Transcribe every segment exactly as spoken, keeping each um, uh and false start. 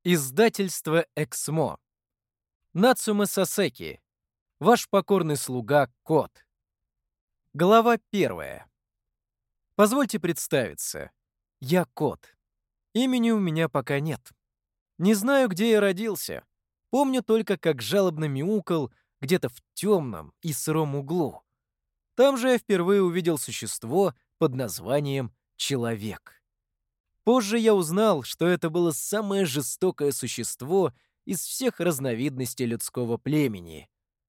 Издательство «Эксмо». Нацуме Сосеки. Ваш покорный слуга Кот. Глава первая. Позвольте представиться. Я Кот. Имени у меня пока нет. Не знаю, где я родился. Помню только, как жалобно мяукал где-то в темном и сыром углу. Там же я впервые увидел существо под названием Человек. Позже я узнал, что это было самое жестокое существо из всех разновидностей людского племени.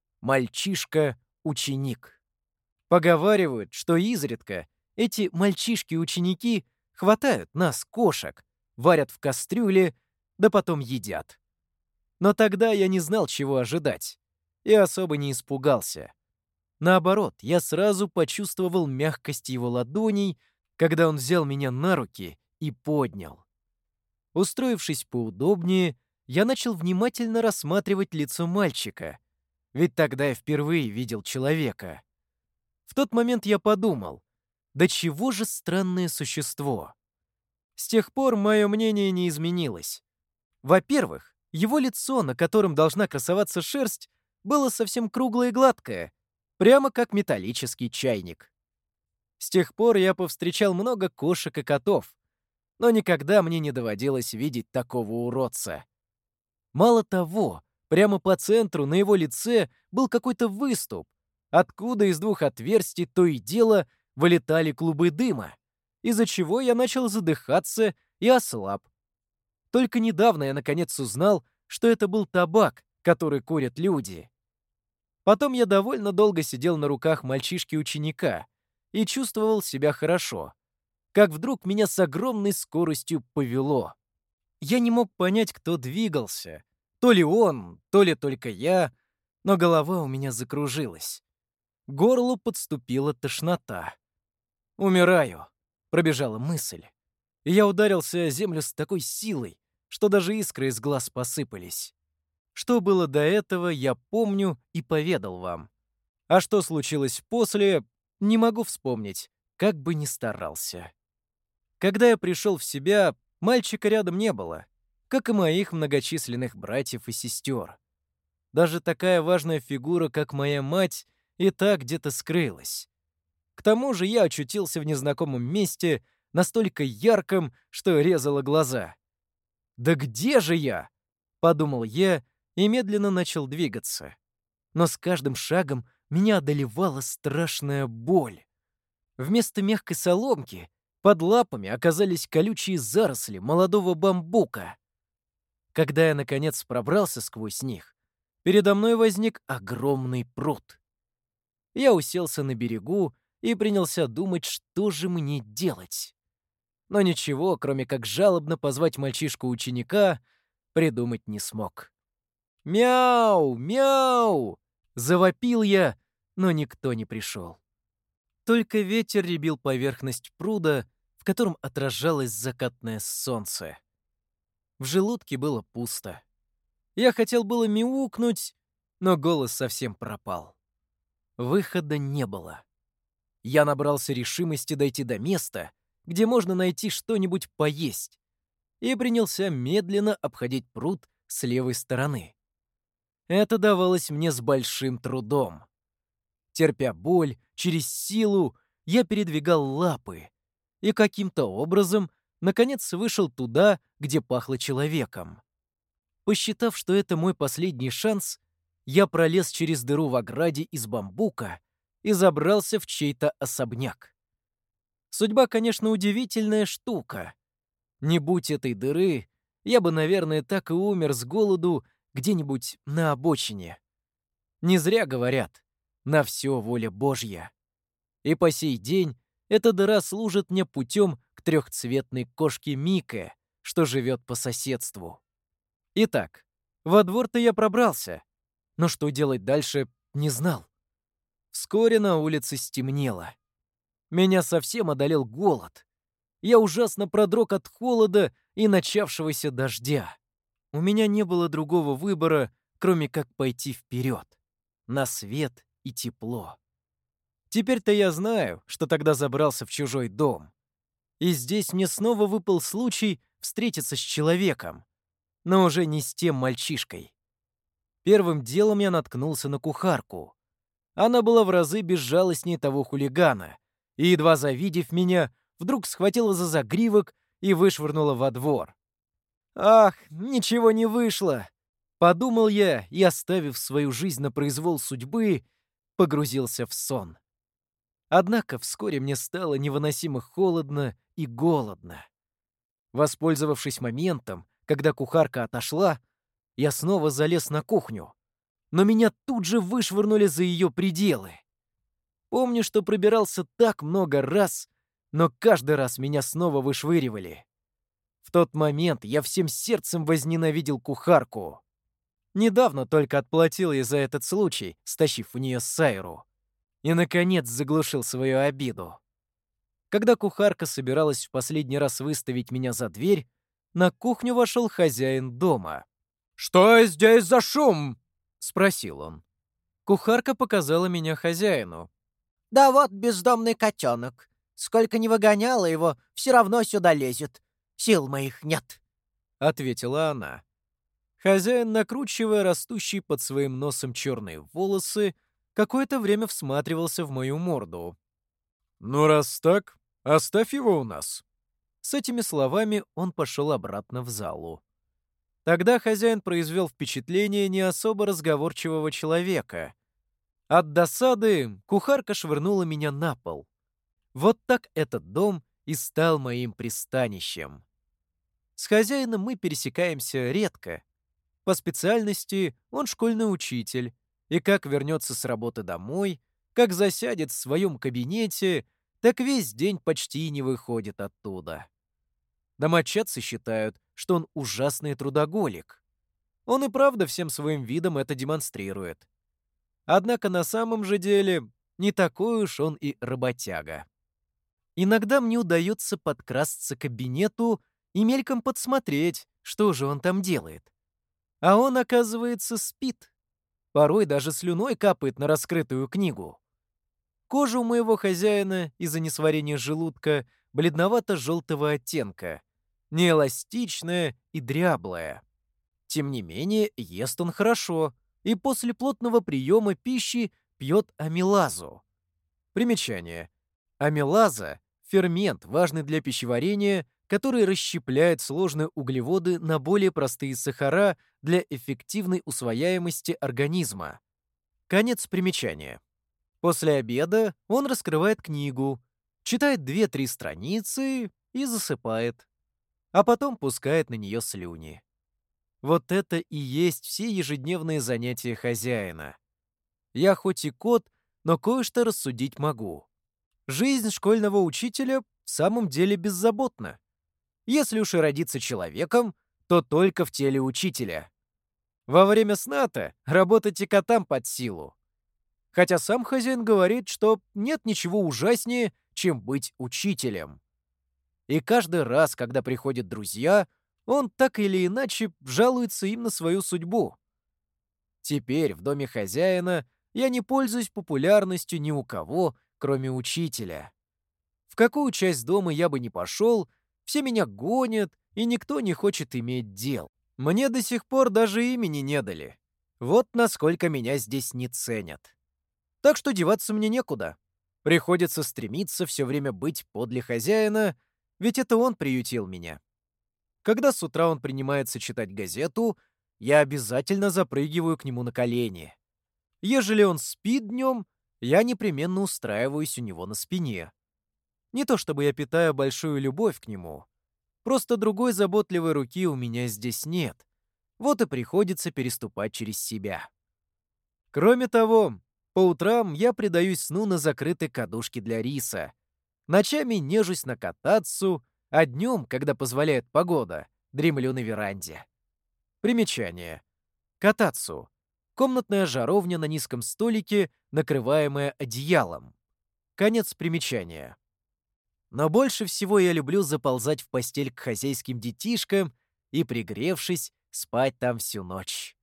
Мальчишка-ученик. Поговаривают, что изредка эти мальчишки-ученики хватают нас, кошек, варят в кастрюле, да потом едят. Но тогда я не знал, чего ожидать, и особо не испугался. Наоборот, я сразу почувствовал мягкость его ладоней, когда он взял меня на руки и поднял. Устроившись поудобнее, я начал внимательно рассматривать лицо мальчика, ведь тогда я впервые видел человека. В тот момент я подумал, да чего же странное существо. С тех пор мое мнение не изменилось. Во-первых, его лицо, на котором должна красоваться шерсть, было совсем круглое и гладкое, прямо как металлический чайник. С тех пор я повстречал много кошек и котов, но никогда мне не доводилось видеть такого уродца. Мало того, прямо по центру на его лице был какой-то выступ, откуда из двух отверстий то и дело вылетали клубы дыма, из-за чего я начал задыхаться и ослаб. Только недавно я наконец узнал, что это был табак, который курят люди. Потом я довольно долго сидел на руках мальчишки-ученика и чувствовал себя хорошо, как вдруг меня с огромной скоростью повело. Я не мог понять, кто двигался, то ли он, то ли только я, но голова у меня закружилась. К горлу подступила тошнота. «Умираю», — пробежала мысль. И я ударился о землю с такой силой, что даже искры из глаз посыпались. Что было до этого, я помню и поведал вам. А что случилось после, не могу вспомнить, как бы ни старался. Когда я пришел в себя, мальчика рядом не было, как и моих многочисленных братьев и сестер. Даже такая важная фигура, как моя мать, и так где-то скрылась. К тому же я очутился в незнакомом месте, настолько ярком, что резало глаза. «Да где же я?» — подумал я и медленно начал двигаться. Но с каждым шагом меня одолевала страшная боль. Вместо мягкой соломки под лапами оказались колючие заросли молодого бамбука. Когда я, наконец, пробрался сквозь них, передо мной возник огромный пруд. Я уселся на берегу и принялся думать, что же мне делать. Но ничего, кроме как жалобно позвать мальчишку-ученика, придумать не смог. «Мяу! Мяу!» — завопил я, но никто не пришел. Только ветер рябил поверхность пруда, в котором отражалось закатное солнце. В желудке было пусто. Я хотел было мяукнуть, но голос совсем пропал. Выхода не было. Я набрался решимости дойти до места, где можно найти что-нибудь поесть, и принялся медленно обходить пруд с левой стороны. Это давалось мне с большим трудом. Терпя боль, через силу я передвигал лапы и каким-то образом наконец вышел туда, где пахло человеком. Посчитав, что это мой последний шанс, я пролез через дыру в ограде из бамбука и забрался в чей-то особняк. Судьба, конечно, удивительная штука. Не будь этой дыры, я бы, наверное, так и умер с голоду где-нибудь на обочине. Не зря говорят, на все воля Божья. И по сей день эта дыра служит мне путем к трехцветной кошке Мике, что живет по соседству. Итак, во двор-то я пробрался, но что делать дальше, не знал. Вскоре на улице стемнело. Меня совсем одолел голод. Я ужасно продрог от холода и начавшегося дождя. У меня не было другого выбора, кроме как пойти вперед, на свет и тепло. Теперь-то я знаю, что тогда забрался в чужой дом. И здесь мне снова выпал случай встретиться с человеком. но уже не с тем мальчишкой. Первым делом я наткнулся на кухарку. Она была в разы безжалостнее того хулигана, и, едва завидев меня, вдруг схватила за загривок и вышвырнула во двор. «Ах, ничего не вышло!» — подумал я и, оставив свою жизнь на произвол судьбы, погрузился в сон. Однако вскоре мне стало невыносимо холодно и голодно. Воспользовавшись моментом, когда кухарка отошла, я снова залез на кухню, но меня тут же вышвырнули за ее пределы. Помню, что пробирался так много раз, но каждый раз меня снова вышвыривали. В тот момент я всем сердцем возненавидел кухарку. Недавно только отплатил ей за этот случай, стащив у нее сайру. И, наконец, заглушил свою обиду. Когда кухарка собиралась в последний раз выставить меня за дверь, на кухню вошел хозяин дома. «Что здесь за шум?» — спросил он. Кухарка показала меня хозяину. «Да вот бездомный котенок. Сколько ни выгоняла его, все равно сюда лезет. Сил моих нет», — ответила она. Хозяин, накручивая растущие под своим носом черные волосы, какое-то время всматривался в мою морду. «Ну, раз так, оставь его у нас». С этими словами он пошел обратно в залу. Тогда хозяин произвел впечатление не особо разговорчивого человека. От досады кухарка швырнула меня на пол. Вот так этот дом и стал моим пристанищем. С хозяином мы пересекаемся редко. По специальности он школьный учитель, и как вернется с работы домой, как засядет в своем кабинете, так весь день почти не выходит оттуда. Домочадцы считают, что он ужасный трудоголик. Он и правда всем своим видом это демонстрирует. Однако на самом же деле не такой уж он и работяга. Иногда мне удается подкрасться к кабинету и мельком подсмотреть, что же он там делает. А он, оказывается, спит. Порой даже слюной капает на раскрытую книгу. Кожа у моего хозяина из-за несварения желудка бледновато-желтого оттенка, неэластичная и дряблая. Тем не менее, ест он хорошо и после плотного приема пищи пьет амилазу. Примечание. Амилаза — фермент, важный для пищеварения, который расщепляет сложные углеводы на более простые сахара для эффективной усвояемости организма. Конец примечания. После обеда он раскрывает книгу, читает две-три страницы и засыпает, а потом пускает на нее слюни. Вот это и есть все ежедневные занятия хозяина. Я хоть и кот, но кое-что рассудить могу. Жизнь школьного учителя в самом деле беззаботна. Если уж и родиться человеком, то только в теле учителя. Во время сна-то работать и котам под силу. Хотя сам хозяин говорит, что нет ничего ужаснее, чем быть учителем. И каждый раз, когда приходят друзья, он так или иначе жалуется им на свою судьбу. Теперь в доме хозяина я не пользуюсь популярностью ни у кого, кроме учителя. В какую часть дома я бы ни пошел, все меня гонят, и никто не хочет иметь дел. Мне до сих пор даже имени не дали. Вот насколько меня здесь не ценят. Так что деваться мне некуда. Приходится стремиться все время быть подле хозяина, ведь это он приютил меня. Когда с утра он принимается читать газету, я обязательно запрыгиваю к нему на колени. Ежели он спит днем, я непременно устраиваюсь у него на спине. Не то чтобы я питаю большую любовь к нему. Просто другой заботливой руки у меня здесь нет. Вот и приходится переступать через себя. Кроме того, по утрам я предаюсь сну на закрытой кадушке для риса. Ночами нежусь на катацу, а днем, когда позволяет погода, дремлю на веранде. Примечание. Катацу. Комнатная жаровня на низком столике, накрываемая одеялом. Конец примечания. Но больше всего я люблю заползать в постель к хозяйским детишкам и, пригревшись, спать там всю ночь.